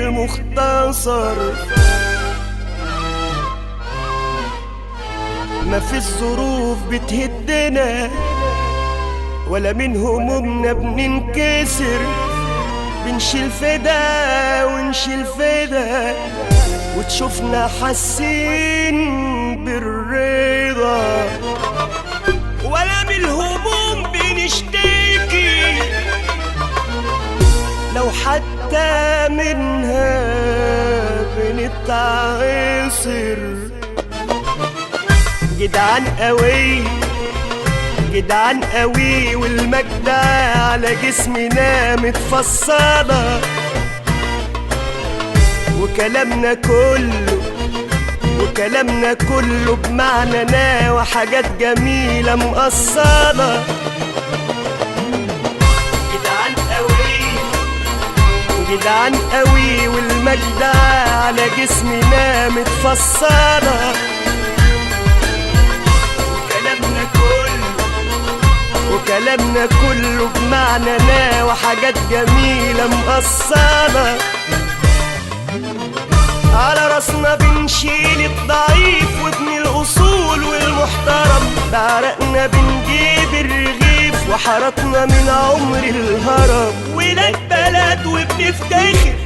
المختصر. ما في الظروف بتهدنا ولا من همومنا بننكسر، بنشيل فدا ونشيل فدا وتشوفنا حاسين بالرضا، ولا من الهموم بنشتكي لو حتى منها بنتعصر. جدعان قوي جدعان قوي والمجد على جسمنا متفصلة، وكلامنا كله بمعنى وحاجات جميلة مقصلة. جدعان قوي والمجد على جسمنا متفصلة، وكلامنا كله بمعنى وحاجات جميلة مقصلة. على راسنا بنشيل الضعيف وابن الأصول والمحترم، بعرقنا بنجيب الرغيف وحركنا من عمر الهرم. ولاد بلد وبنفتخر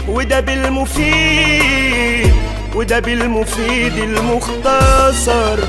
وده بالمفيد المختصر.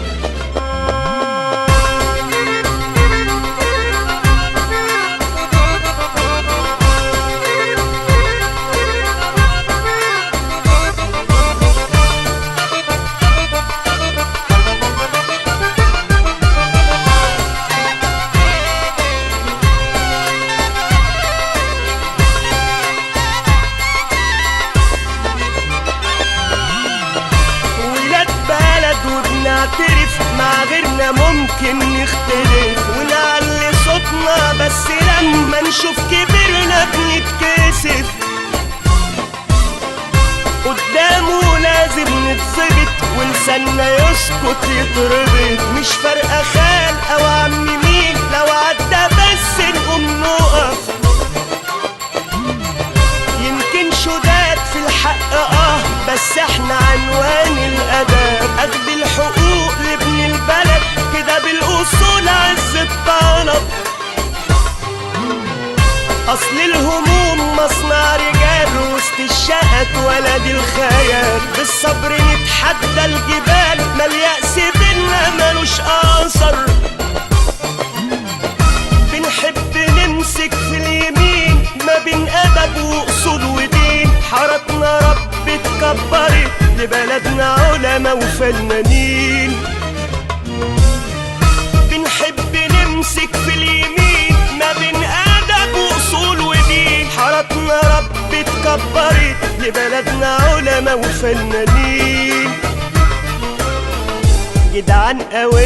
نعترف مع غيرنا ممكن نختلف ونعلي صوتنا، بس لما نشوف كبرنا بنتكسف. قدامه لازم نتظبط ولساننا يسكت يتربط، مش فارقة خال او عم مين، لو عدى بس نقوم نقف. يمكن شداد في الحق بس احنا عنوان الاداب، اخد الحقوق لابن البلد كده بالاصول عز الطلب. اصل الهموم مصنع رجال وسط الشقة اتولد الخيال، بالصبر نتحدى الجبال ما اليأس بينا ملوش اثر. بنحب نمسك في اليمين ما بين ادب واصول ودين، حارتنا رب اتكبرت لبلدنا علماء وفنانين. بنحب نمسك في اليمين ما بين ادب واصول ودين، حارتنا رب اتكبرت لبلدنا علماء وفنانين. جدعان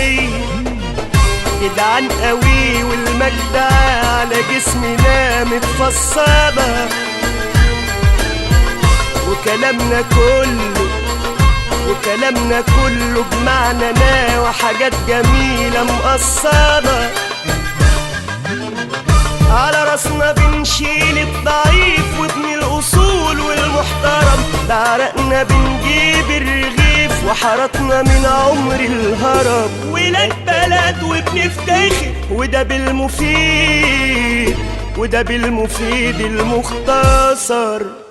قوي والمجد على جسمنا متفصلة، وكلامنا كله بمعنى وحاجات جميلة مقصلة. على راسنا بنشيل الضعيف وابن الأصول والمحترم، بعرقنا بنجيب الرغيف وحركنا من عمر الهرم. ولاد بلد وبنفتخر وده بالمفيد المختصر.